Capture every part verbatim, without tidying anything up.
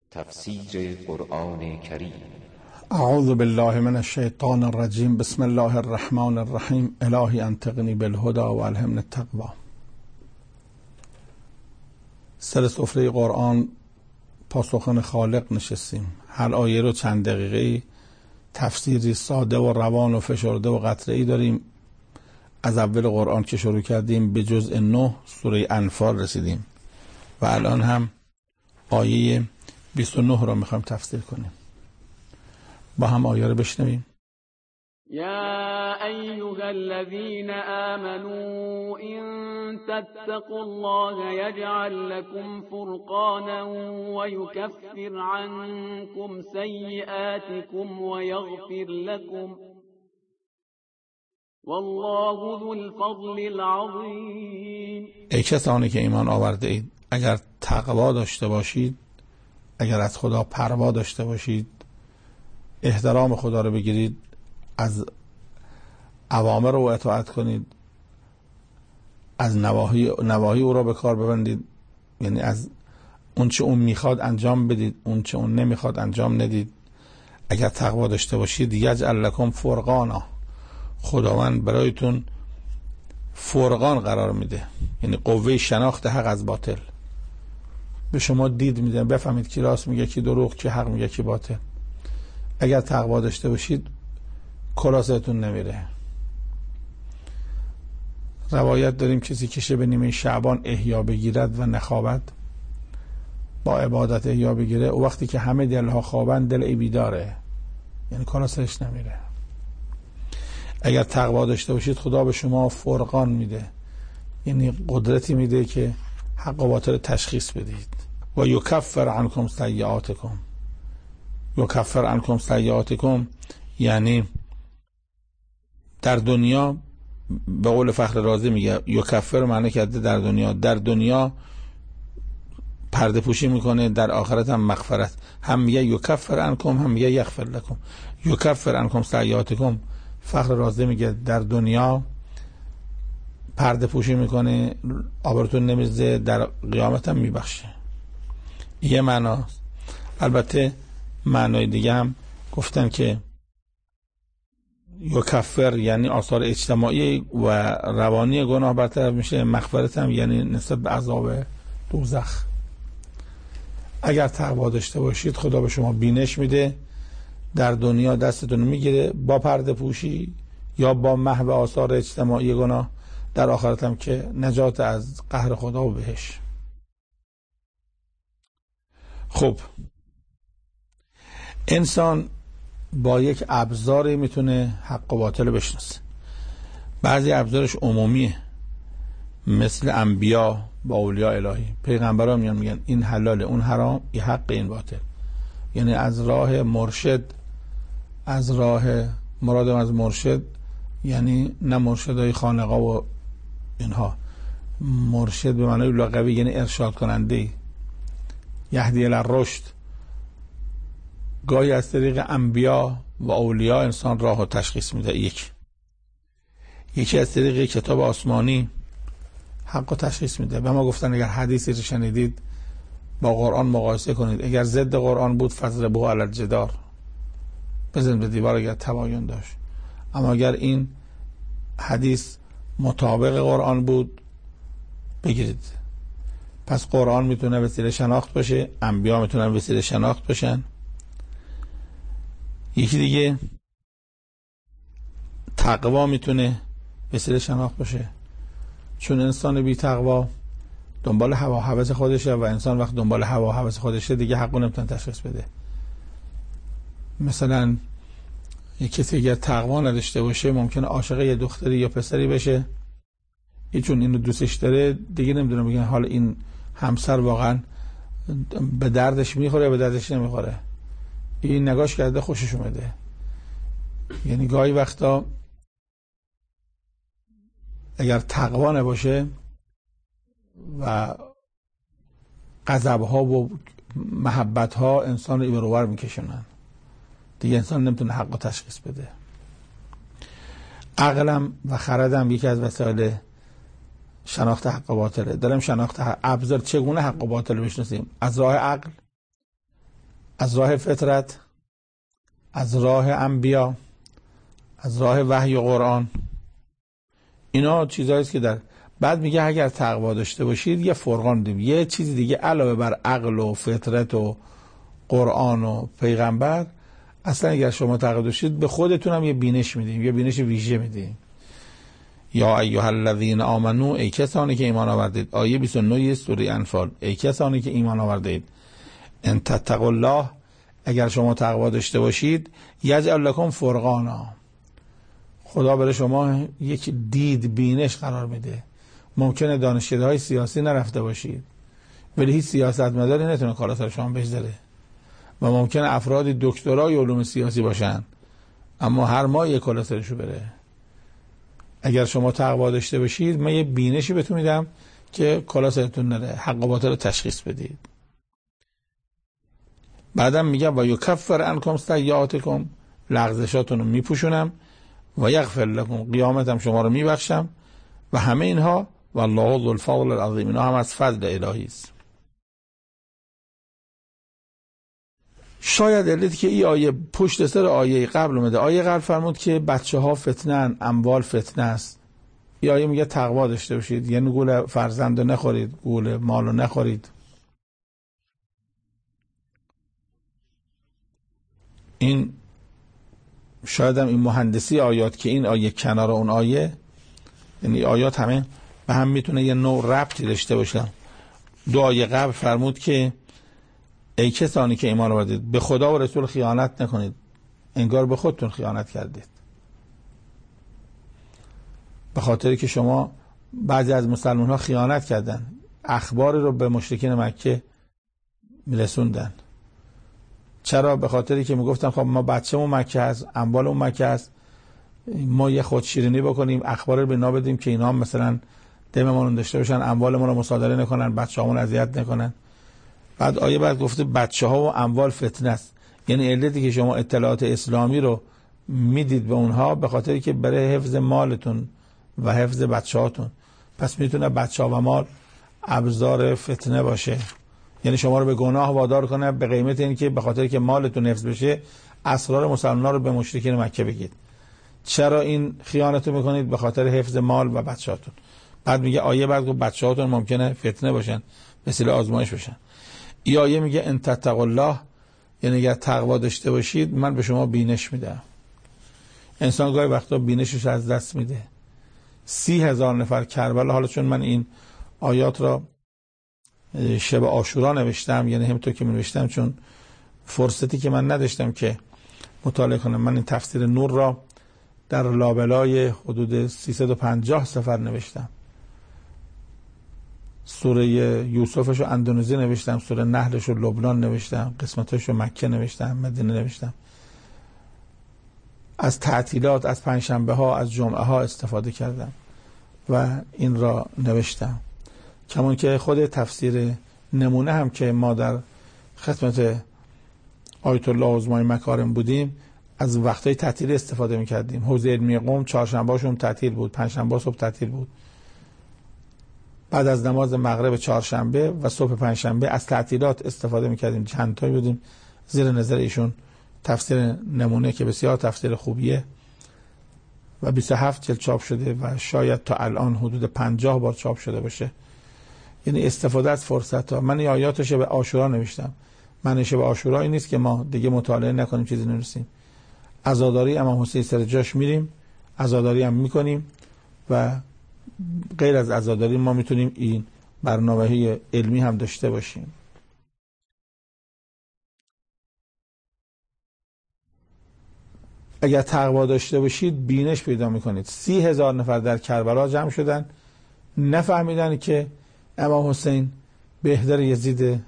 تفسیر قرآن کریم. اعوذ بالله من الشیطان الرجیم. بسم الله الرحمن الرحیم. الهی انطقنی بالهدى و الهمنی التقوی. سر سفره قرآن پاسخن خالق نشستیم. هر آیه رو چند دقیقه تفسیری ساده و روان و فشرده و قطره‌ای داریم. از اول قرآن که شروع کردیم به جزء نه سوره انفال رسیدیم و الان هم آیه بیست و نه را میخوایم تفسیر کنیم. با هم آیه رو بشنویم. یا ایها الذین آمنوا ان تتقوا الله یجعل لكم فرقانا ويكفر عنكم سیئاتكم ويغفر لكم والله ذو الفضل العظیم. ای کسانی که ایمان آورده اید، اگر تقوا داشته باشید، اگر از خدا پروا داشته باشید، احترام خدا رو بگیرید، از اوامر رو اطاعت کنید، از نواهی نواهی او را به کار ببندید، یعنی از اون چه اون میخواد انجام بدید، اون چه اون نمیخواد انجام ندید. اگر تقوا داشته باشید، یجعل لکم فرقانا، خداوند برایتون فرقان قرار میده، یعنی قوه شناخت حق از باطل. به شما دید میده، بفهمید کی راست میگه، کی دروغ، کی حق میگه، کی باطل. اگر تقوا داشته باشید کلاستون نمیره. روایت داریم کسی که شب نیمه شعبان احیا بگیرد و نخوابد، با عبادت احیا بگیره، او وقتی که همه دلها خوابن دل ای بیداره، یعنی کلاستش نمیره. اگر تقوا داشته باشید خدا به شما فرقان میده، یعنی قدرتی میده که حق و باطل تشخیص بدید. و یکفر عنکم سیئاتکم، یکفر عنکم سیئاتکم یعنی در دنیا، به قول فخر رازی میگه یکفر معنی کرده در دنیا، در دنیا پرده پوشی میکنه، در آخرت هم مغفرت. هم میگه یکفر عنکم، هم میگه یغفر لکم. یکفر عنکم سیئاتکم، فخر رازی میگه در دنیا پرده پوشی میکنه، آبرتون نمیزه، در قیامت هم میبخشه. یه معناست. البته معنای دیگه هم گفتن که یکفر یعنی آثار اجتماعی و روانی گناه برطرف میشه، مغفرت هم یعنی نسبت به عذاب دوزخ. اگر تقوا داشته باشید خدا به شما بینش میده، در دنیا دستتون میگیره با پرده پوشی یا با محو آثار اجتماعی گناه، در آخرت هم که نجات از قهر خدا و بهش. خب انسان با یک ابزاری میتونه حق و باطل بشناسه. بعضی ابزارش عمومیه، مثل انبیا با اولیاء الهی. پیغمبران میان میگن این حلاله، اون حرام، این حق، این باطل. یعنی از راه مرشد، از راه مرادم از مرشد یعنی نه مرشدای خانقاه و اینها، مرشد به معنای لغوی یعنی ارشاد کننده، یهدی الی الرشد. گاهی از طریق انبیا و اولیاء انسان راه و تشخیص میده. یک یکی از طریق کتاب آسمانی حق و تشخیص میده. به ما گفتن اگر حدیثی رو شنیدید با قرآن مقایسه کنید، اگر ضد قرآن بود فضربوه علی الجدار، بزنید به دیوار اگر تباین داشت. اما اگر این حدیث مطابق قرآن بود بگیرید. پس قرآن میتونه وسیله شناخت باشه، انبیا میتونن وسیله شناخت باشن. یکی دیگه تقوا میتونه وسیله شناخت باشه، چون انسان بی تقوا دنبال هوا و هوس خودشه و انسان وقت دنبال هوا و هوس خودشه دیگه حقو نمیتونه تشخیص بده. مثلا یک کسی اگر تقوا نداشته باشه ممکنه عاشق یه دختری یا پسری بشه، چون اینو دوستش داره دیگه نمیدونه بگن حالا این همسر واقعا به دردش میخوره یا به دردش نمیخوره، این نگاش کرده خوشش اومده. یعنی گاهی وقتا اگر تقوا نباشه و غضب‌ها و محبت‌ها انسان رو برابر میکشونن، دیگه انسان نمیتونه حق و تشخیص بده. عقلم و خردم یکی از وسایل شناخت حق و باطله. دارم شناخت ابزار چگونه حق و باطل بشناسیم؟ از راه عقل از راه فطرت، از راه انبیا، از راه وحی و قرآن. اینا چیزایی است که در بعد میگه اگر تقوا داشته باشید یه فرقان دیم، یه چیز دیگه علاوه بر عقل و فطرت و قرآن و پیغمبر، اصلا اگر شما تقوا داشتید به خودتون هم یه بینش میدیم، یه بینش ویژه میدیم. یا ایها الذین آمنو، ای کسانی که ایمان آوردید. آیه بیست و نه سوره انفال. ای کسانی که ایمان آوردید، ان تتقوا الله، اگر شما تقوا داشته باشید، یجعل لکم فرقانا، خدا برای شما یک دید بینش قرار میده. ممکنه دانشکده‌های سیاسی نرفته باشید ولی هیچ سیاستمداری نتونه کارا سر شما بگذاره، و ممکنه افرادی دکترای علوم سیاسی باشن اما هر ماه یک کلا سرشو بره. اگر شما تقوا داشته باشید من یه بینشی بهتون میدم که کلا سرتون نره، حق و باطل رو تشخیص بدید. بعدم میگم و یکفر عنکم سیئاتکم، لغزشاتون رو میپوشونم، و یغفر لکم، قیامتم شما رو میبخشم. و همه اینها والله ذو الفضل العظیم، اینا هم از فضل الهی است. شاید علت که این آیه پشت سر آیه قبل اومده. آیه قبل فرمود که بچه ها فتنن، اموال فتنه است. این آیه میگه تقوا داشته باشید، یعنی گول فرزند رو نخورید، گول مال رو نخورید. این شاید هم این مهندسی آیات که این آیه کنار اون آیه، یعنی آیات همه به هم میتونه یه نوع ربطی داشته باشه. دو آیه قبل فرمود که ای کسانی که ایمان آوردید به خدا و رسول خیانت نکنید، انگار به خودتون خیانت کردید، به خاطری که شما بعضی از مسلمان ها خیانت کردن، اخباری رو به مشرکین مکه میرسوندن. چرا؟ به خاطری که میگفتن خب ما بچه‌مون مکه هست، اموالمون مکه هست، ما یه خودشیرینی بکنیم، اخبار رو به اینا بدیم که اینا هم مثلا دممون داشته باشن، اموالمون رو مصادره نکنن، بچه‌هامون اذیت نکنن. بعد آیه بعد گفته بچه‌ها و اموال فتنه است، یعنی علتی که شما اطلاعات اسلامی رو میدید به اونها به خاطری که برای حفظ مالتون و حفظ بچه‌هاتون، پس میتونه بچه‌ها و مال ابزار فتنه باشه، یعنی شما رو به گناه وادار کنه به قیمت این که به خاطری که مالتون حفظ بشه اسرار مسلمان‌ها رو به مشرکین مکه بگید. چرا این خیانت رو میکنید؟ به خاطر حفظ مال و بچه‌هاتون. بعد میگه آیه بعد گفت بچه‌هاتون ممکنه فتنه باشن، وسیله آزمایش بشن. این آیه میگه ان تتقوا الله، یعنی اگر تقوا داشته باشید من به شما بینش میدم. انسان گاهی وقتا بینشش از دست میده. سی هزار نفر کربلا، حالا چون من این آیات را شب عاشورا نوشتم، یعنی همونطور که من نوشتم چون فرصتی که من نداشتم که مطالعه کنم، من این تفسیر نور را در لابلای حدود سیصد و پنجاه سفر نوشتم. سوره یوسفش رو اندونزی نوشتم، سوره نحلش رو لبنان نوشتم، قسمتش رو مکه نوشتم، مدینه نوشتم. از تعطیلات، از پنجشنبه ها، از جمعه ها استفاده کردم و این را نوشتم. کمان که خود تفسیر نمونه هم که ما در خدمت آیت الله عظمای مکارم بودیم از وقتای تعطیل استفاده میکردیم. حوزه علمی قم چهارشنبه هاشون تعطیل بود، پنجشنبه صبح تعطیل بود. بعد از نماز مغرب چهارشنبه و صبح پنجشنبه از تعطیلات استفاده میکردیم. چند تایی بودیم زیر نظر ایشون. تفسیر نمونه که بسیار تفسیر خوبیه و بیست و هفت جلد چاپ شده و شاید تا الان حدود پنجاه بار چاپ شده باشه. یعنی استفاده از فرصت ها. من این آیاتش به عاشورا نوشتم. معنیش به عاشورا این نیست که ما دیگه مطالعه نکنیم چیزی نرسیم. عزاداری امام حسین سر جاش میریم، عزاداری هم میکنیم و غیر از عزاداری ما میتونیم این برنامه علمی هم داشته باشیم. اگر تقوا داشته باشید بینش پیدا میکنید. سی هزار نفر در کربلا جمع شدن، نفهمیدن که امام حسین بهتر یزیده،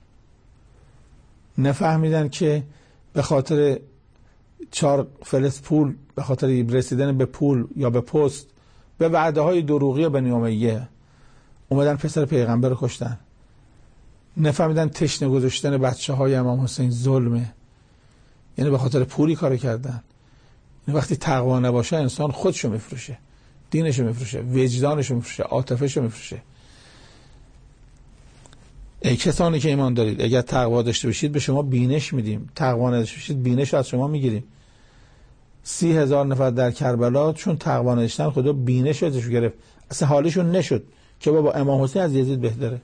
نفهمیدن که به خاطر چهار فلس پول، به خاطر رسیدن به پول یا به پست، به وعده های دروغی بنی امیه اومدن پسر پیغمبر رو کشتن. نفهمیدن تشنه گذاشتن بچه های امام حسین ظلمه، یعنی به خاطر پولی کار کردن. وقتی تقوا نباشه انسان خودشو میفروشه، دینشو میفروشه، وجدانشو میفروشه، عاطفهشو میفروشه. ای کسانی که ایمان دارید اگر تقوا داشته باشید به شما بینش میدیم. تقوا نداشته باشید بینش از شما میگیریم. سی هزار نفر در کربلا چون تقوا نداشتن خدا بینش ازش گرفت، اصلا حالشون نشد که بابا امام حسین از یزید بهتره.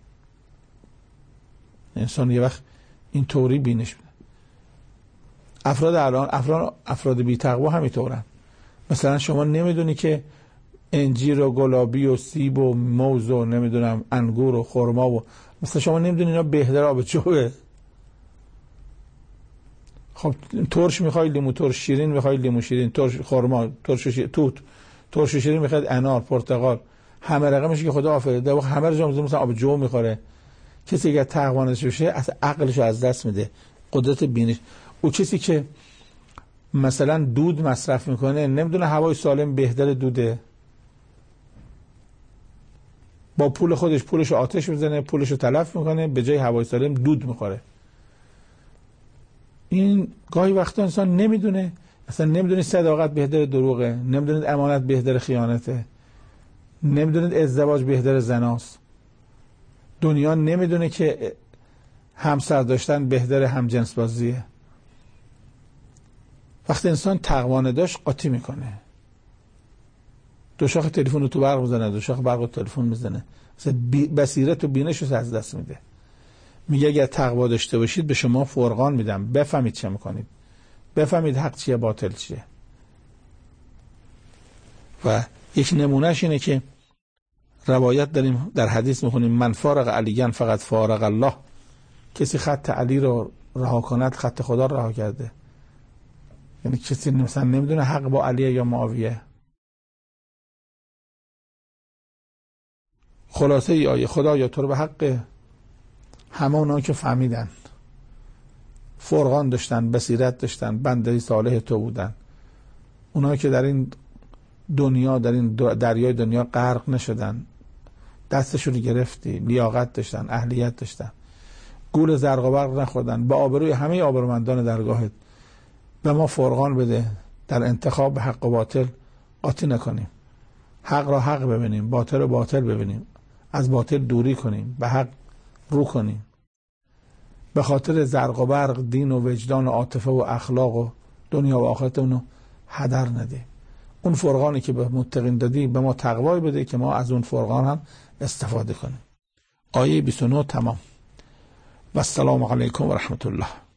انسان یه وقت این طوری بینش میده. افراد الان افراد افراد بی تقوا همینطورن. مثلا شما نمیدونی که انجیر و گلابی و سیب و موز و نمیدونم انگور و خرما و مثلا شما نمیدونی اینا بهتر آبجوه. خب ترش میخوای لیمو ترش، شیرین میخوای لیمو شیرین، ترش خرما، ترش شیر... توت، ترش شیرین میخواد انار، پرتقال، همه رقمش که خدا آفریده و همه رو مثلا آبجو میخوره. کسی که تقوا نداشته باشه اصلا عقلش از دست میده، قدرت بینش. او کسی که مثلا دود مصرف میکنه نمیدونه هوای سالم بهتر دوده، با پول خودش پولشو آتش میزنه، پولشو تلف میکنه، به جای هوای سالم دود میخوره. این گاهی وقتا انسان نمیدونه، اصلا نمیدونه صداقت بهتر دروغه، نمیدونه امانت بهتر خیانته، نمیدونه ازدواج بهتر زناست، دنیا نمیدونه که همسر داشتن بهتر همجنس بازیه. وقتی انسان تقوا نداشت قاطی میکنه، دو شاخ تلفن رو تو برق میزنه، دو شاخ برق رو تلفن میزنه، بصیرت و بینش رو از دست میده. میگه اگر تقوا داشته باشید به شما فرقان میدم، بفهمید چه میکنید، بفهمید حق چیه باطل چیه. و یک نمونهش اینه که روایت داریم در حدیث میخونیم من فارق علیان فقط فارق الله. کسی خط علی رو رها کند خط خدا رو رها کرده. یعنی کسی مثلا نمیدونه حق با علیه یا معاویه. خلاصه ای آیه خدایا تو رو به حق همه اونا که فهمیدن، فرقان داشتن، بصیرت داشتن، بنده صالح تو بودن، اونا که در این دنیا در این دریای دنیا غرق نشدن، دستشون رو گرفتی، لیاقت داشتن، اهلیت داشتن، گول زرق و برق نخوردن، با آبروی همه آبرومندان درگاهت به ما فرقان بده، در انتخاب حق و باطل قاطی نکنیم، حق را حق ببینیم، باطل را باطل ببینیم، از باطل دوری کنیم، به حق رو کنیم. به خاطر زرق و برق دین و وجدان و عاطفه و اخلاق و دنیا و آخرتمون رو هدر ندیم. اون فرقانی که به متقین دادی به ما تقوی بده که ما از اون فرقان هم استفاده کنیم. آیه بیست و نه تمام. و السلام علیکم و رحمت الله.